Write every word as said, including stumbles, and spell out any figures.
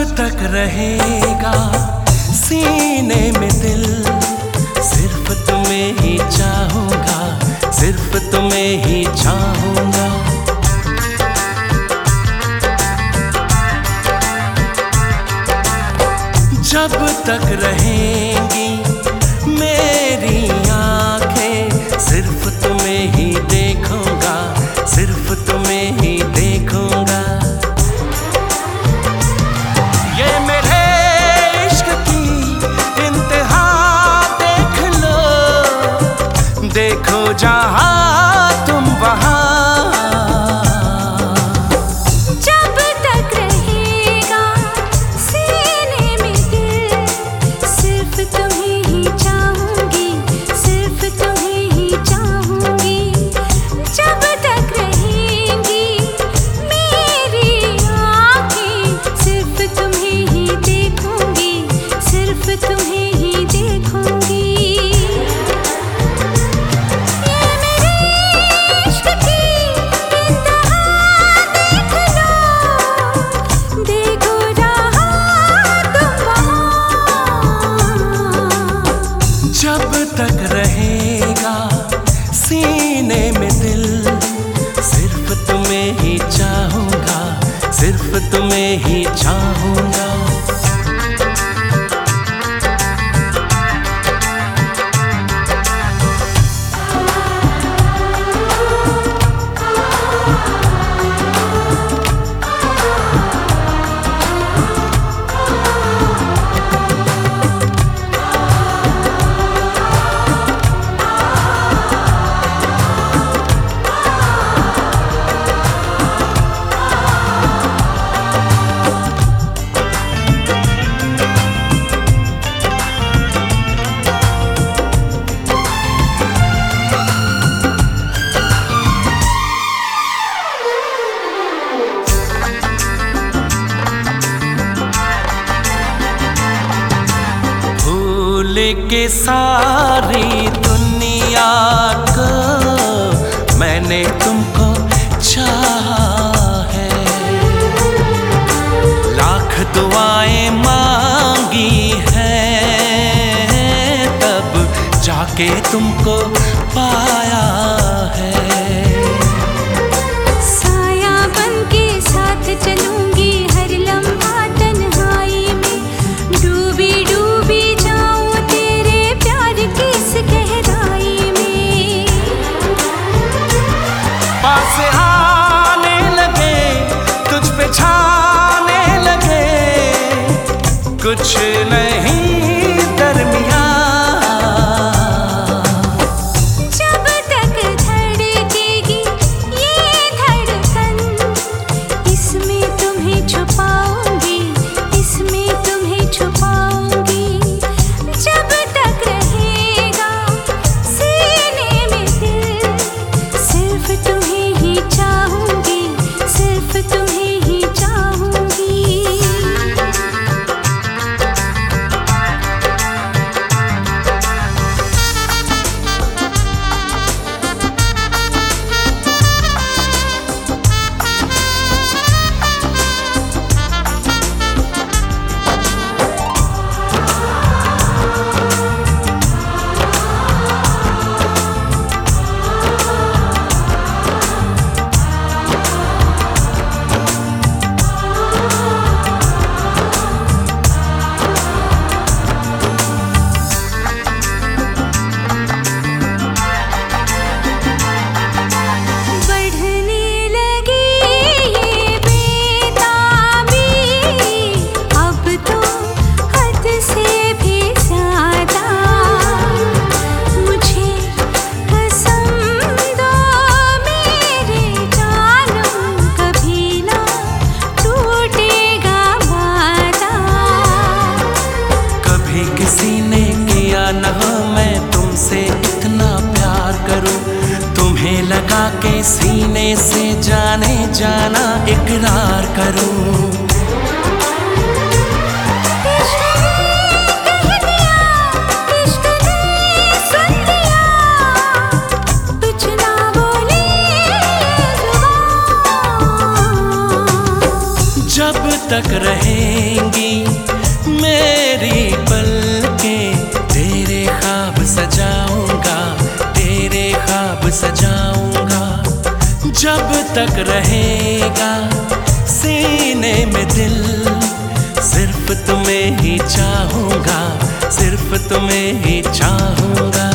तक रहेगा सीने में दिल, सिर्फ तुम्हें ही चाहूंगा, सिर्फ तुम्हें ही चाहूंगा। जब तक रहेंगी मेरी आंखें, सिर्फ तुम्हें ही देखूंगा, सिर्फ तुम्हें ही देखूंगा। ये मेरे इश्क की इंतहा देख लो, देखो जहां तुम वहां। जब तक रहेगा सीने में दिल, सिर्फ तुम्हें ही चाहूंगा, सिर्फ तुम्हें ही चाहूंगा। के सारी दुनिया को मैंने तुमको चाहा है, लाख दुआएं मांगी हैं, तब जाके तुमको पाया है। साया बन के साथ चलूंगी हर लम्हा तन्हाई में, डूबी डूबी गहराई में। पास आने लगे तुझ पे छाने लगे, कुछ नहीं दरमियां। जब तक धड़केगी ये धड़कन, इसमें तुम्हें छुपाऊंगी, इसमें तुम्हें छुपाऊंगी। जब तक तुम्हें ही चाहूंगी, सिर्फ तुम्हें ही चाहूंगी। किसी ने किया न हो मैं तुमसे इतना प्यार करूं, तुम्हें लगा के सीने से जाने जाना इकरार करूं। जब तक रहेंगी मेरी पलकें, तेरे ख्वाब सजाऊंगा, तेरे ख्वाब सजाऊंगा। जब तक रहेगा सीने में दिल, सिर्फ तुम्हें ही चाहूंगा, सिर्फ तुम्हें ही चाहूंगा।